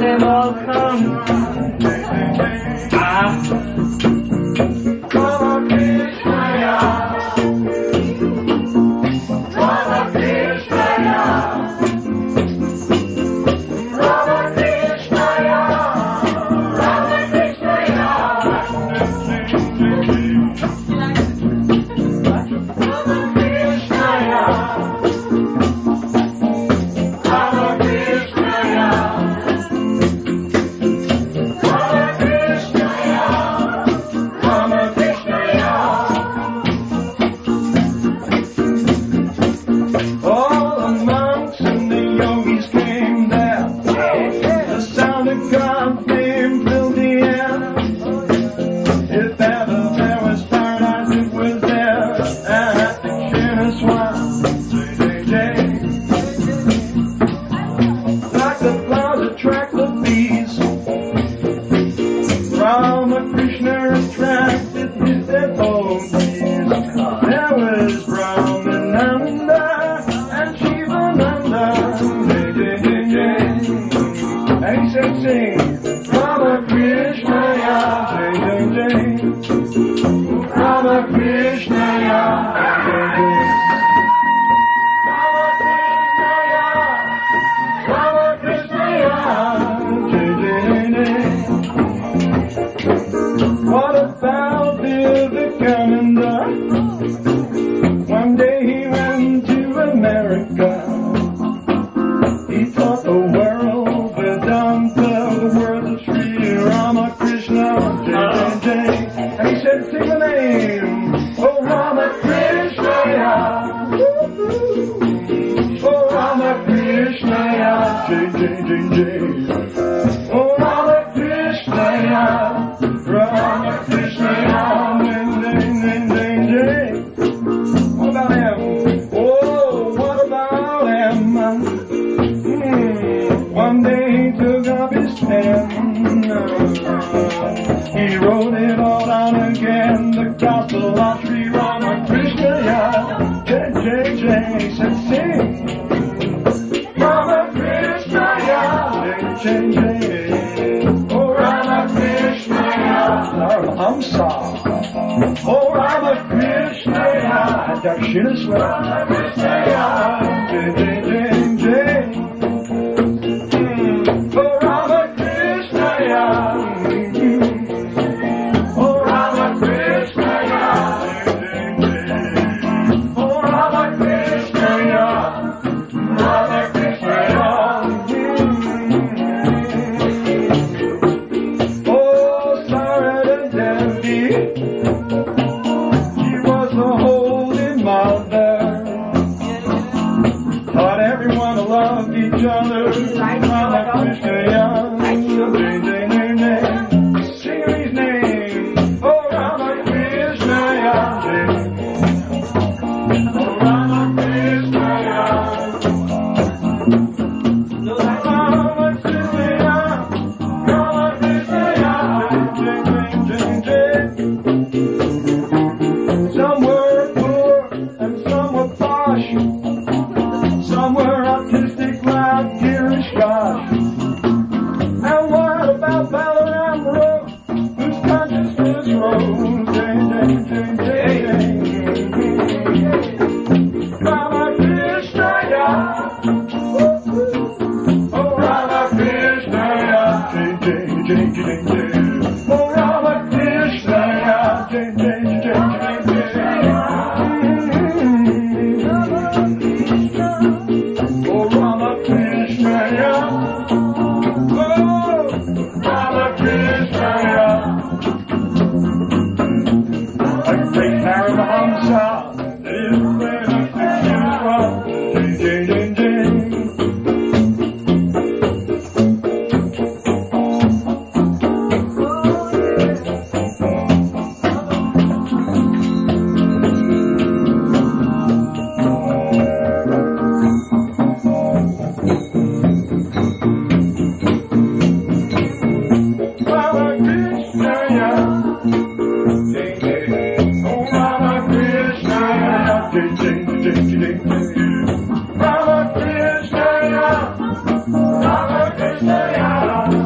they've all come. Ramakrishna attracted his devotees. There was Brahmananda and Shivananda. And he said, sing, Ramakrishna ya, Ramakrishna ya, Ramakrishna ya. What about Vivekananda? One day he went to America. He taught the world Vedanta, the words of Sri Ramakrishna, Jai. And he said, sing the name, oh Ramakrishna ya. Oh Ramakrishna ya, Jai. Oh Ramakrishna ya. Ramakrishna, what about him? Oh, what about him? One day he took up his pen. He wrote it all down again, the gospel of Sri Ramakrishna. Jai. He said, sing. Ramakrishna, Jai. Oh, Ramakrishna. Hamsa, oh Ramakrishna, Dakshinaswara, Jai. Oh Ramakrishna, oh Ramakrishna, oh Ramakrishna, She was the holy mother, taught everyone to love each other. Ramakrishna, sing his name, oh Ramakrishna, oh Ramakrishna, Some were poor and some were posh. Some were artistic like Girish Ghosh. And what about Balaram Road, whose consciousness rose? Ramakrishna, oh Ramakrishna, oh Ramakrishna, oh Ramakrishna, a great Paramahamsa is where the fiction is from. Ramakrishna, Ramakrishna,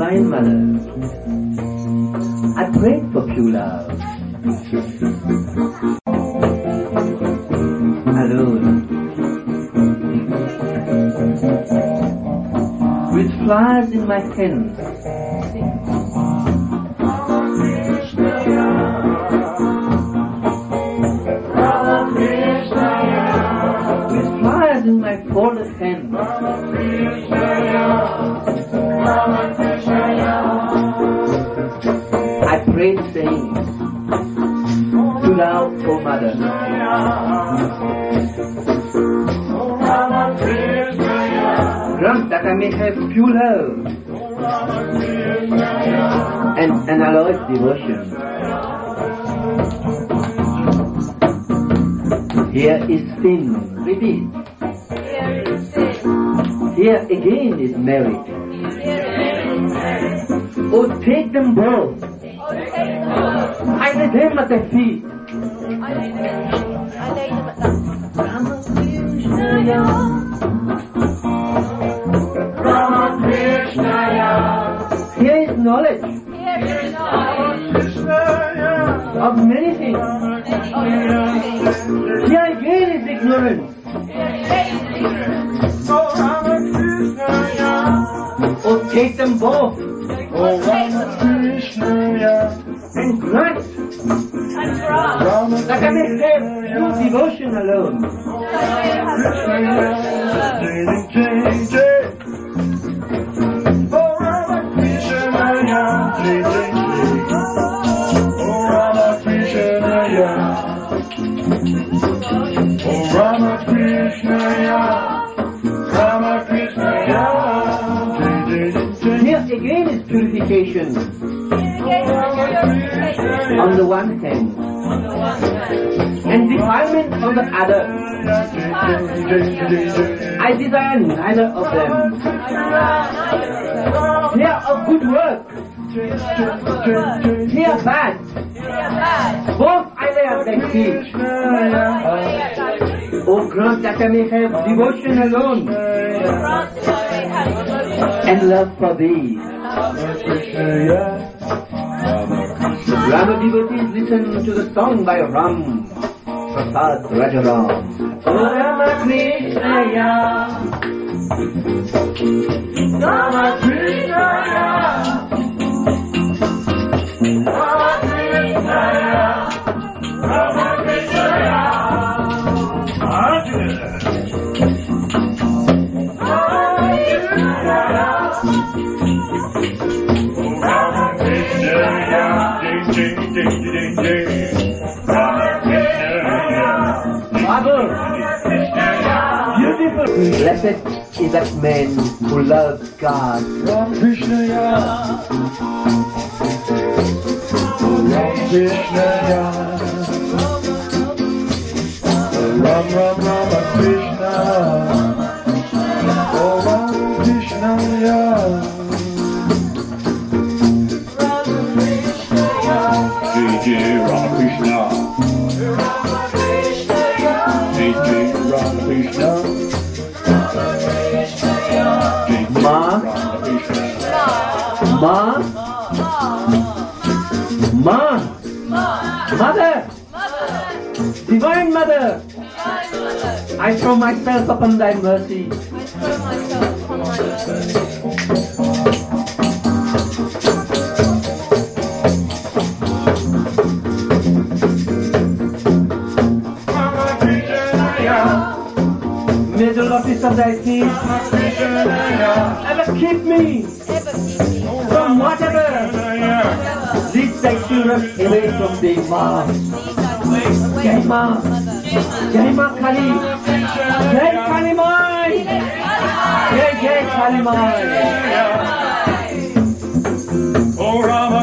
Divine Mother, I prayed for pure love. Alone, with flowers in my hands, with flowers in my folded hands, I prayed saying, to love, O Mother, grant that I may have pure love and unalloyed devotion. Here is sin, repeat. Here again is merit. Oh, take them both. I lay them at their feet. Here is knowledge of many things. Here again is ignorance. Oh, take them both. And grant that I may have no devotion alone. Here again is purification. On the one hand, and defilement on the other. I desire neither of them. They are of good work. They are bad. Both I lay at their feet. Oh, grant that I may have devotion alone and love for thee. Rama devotees listen to the song by Ram Prasad Rajaram. Oh Rama Krishna Ya, Rama Krishna Ya, Rama Krishna Ya, Rama Krishna Ya, beautiful. Blessed is that man who loves God. Ram Krishna Ya, Ram Krishna Ya, Ram Ram Rama Krishna, Oh Ram Krishna Ya, Jai Jai Rama Krishna, Jai Jai Rama Krishna. Ma, Mother, Divine Mother, I throw myself upon thy mercy. May the lotus of thy feet ever keep me from whatever leads thy children away from thee, Ma. Jai Ma, Jai Ma Kali, Jai Kali Mai, Jai Jai Kali Mai. Oh Rama